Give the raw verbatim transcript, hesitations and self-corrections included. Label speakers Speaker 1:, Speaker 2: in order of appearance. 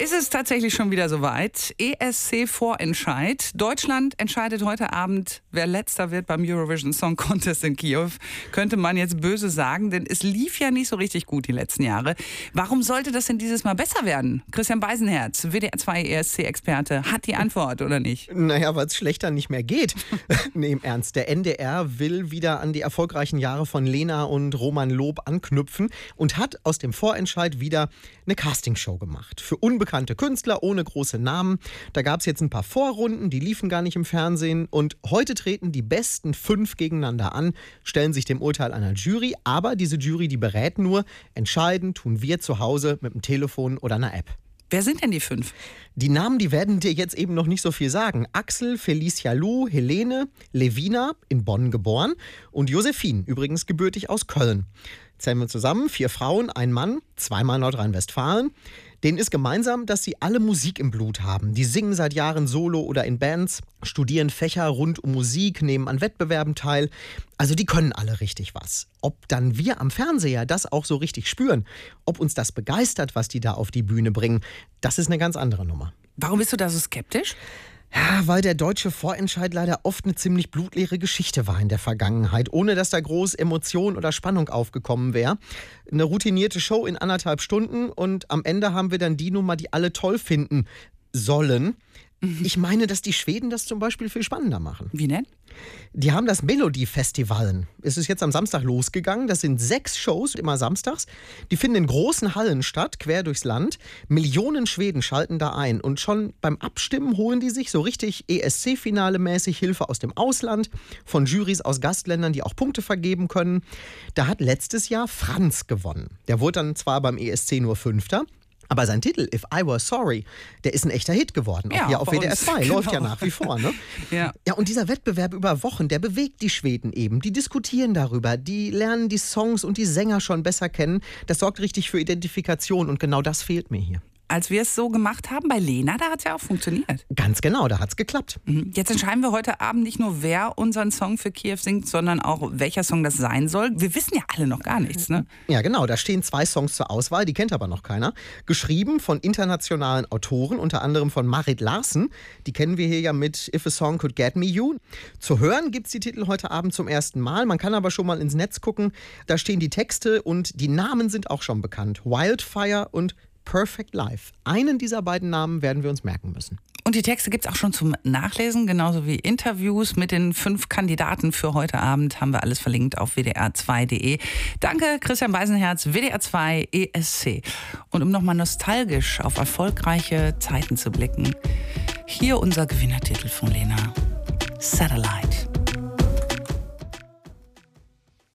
Speaker 1: Ist es tatsächlich schon wieder soweit? E S C-Vorentscheid. Deutschland entscheidet heute Abend, wer Letzter wird beim Eurovision Song Contest in Kiew. Könnte man jetzt böse sagen, denn es lief ja nicht so richtig gut die letzten Jahre. Warum sollte das denn dieses Mal besser werden? Christian Beisenherz, W D R zwei E S C-Experte, hat die Antwort, oder nicht?
Speaker 2: Naja, weil es schlechter nicht mehr geht. Nee, im Ernst. Der N D R will wieder an die erfolgreichen Jahre von Lena und Roman Lob anknüpfen und hat aus dem Vorentscheid wieder eine Castingshow gemacht. Für unbekannte Künstler ohne große Namen. Da gab es jetzt ein paar Vorrunden, die liefen gar nicht im Fernsehen. Und heute treten die besten fünf gegeneinander an, stellen sich dem Urteil einer Jury. Aber diese Jury, die berät nur. Entscheiden tun wir zu Hause mit dem Telefon oder einer App.
Speaker 1: Wer sind denn die fünf?
Speaker 2: Die Namen, die werden dir jetzt eben noch nicht so viel sagen. Axel, Felicia Lu, Helene, Levina, in Bonn geboren und Josephine, übrigens gebürtig aus Köln. Zählen wir zusammen, vier Frauen, ein Mann, zweimal Nordrhein-Westfalen. Denen ist gemeinsam, dass sie alle Musik im Blut haben. Die singen seit Jahren solo oder in Bands, studieren Fächer rund um Musik, nehmen an Wettbewerben teil. Also die können alle richtig was. Ob dann wir am Fernseher das auch so richtig spüren, ob uns das begeistert, was die da auf die Bühne bringen, das ist eine ganz andere Nummer.
Speaker 1: Warum bist du da so skeptisch?
Speaker 2: Ja, weil der deutsche Vorentscheid leider oft eine ziemlich blutleere Geschichte war in der Vergangenheit, ohne dass da groß Emotion oder Spannung aufgekommen wäre. Eine routinierte Show in anderthalb Stunden und am Ende haben wir dann die Nummer, die alle toll finden sollen. Ich meine, dass die Schweden das zum Beispiel viel spannender machen.
Speaker 1: Wie denn?
Speaker 2: Die haben das Melodifestivalen. Es ist jetzt am Samstag losgegangen. Das sind sechs Shows, immer samstags. Die finden in großen Hallen statt, quer durchs Land. Millionen Schweden schalten da ein. Und schon beim Abstimmen holen die sich so richtig E S C-Finale-mäßig Hilfe aus dem Ausland, von Jurys aus Gastländern, die auch Punkte vergeben können. Da hat letztes Jahr Franz gewonnen. Der wurde dann zwar beim E S C nur Fünfter, aber sein Titel, If I Were Sorry, der ist ein echter Hit geworden. Auch
Speaker 1: ja,
Speaker 2: hier auf W D R zwei,
Speaker 1: genau.
Speaker 2: Läuft ja nach wie vor. Ne?
Speaker 1: Ja.
Speaker 2: Ja, und dieser Wettbewerb über Wochen, der bewegt die Schweden eben. Die diskutieren darüber, die lernen die Songs und die Sänger schon besser kennen. Das sorgt richtig für Identifikation und genau das fehlt mir hier.
Speaker 1: Als wir es so gemacht haben bei Lena, da hat es ja auch funktioniert.
Speaker 2: Ganz genau, da hat es geklappt.
Speaker 1: Jetzt entscheiden wir heute Abend nicht nur, wer unseren Song für Kiew singt, sondern auch, welcher Song das sein soll. Wir wissen ja alle noch gar nichts, ne?
Speaker 2: Ja, genau, da stehen zwei Songs zur Auswahl, die kennt aber noch keiner. Geschrieben von internationalen Autoren, unter anderem von Marit Larsen. Die kennen wir hier ja mit If a Song Could Get Me You. Zu hören gibt es die Titel heute Abend zum ersten Mal. Man kann aber schon mal ins Netz gucken. Da stehen die Texte und die Namen sind auch schon bekannt. Wildfire und Perfect Life. Einen dieser beiden Namen werden wir uns merken müssen.
Speaker 1: Und die Texte gibt es auch schon zum Nachlesen, genauso wie Interviews mit den fünf Kandidaten für heute Abend. Haben wir alles verlinkt auf W D R zwei Punkt de. Danke, Christian Beisenherz, W D R zwei E S C. Und um nochmal nostalgisch auf erfolgreiche Zeiten zu blicken, hier unser Gewinnertitel von Lena, Satellite.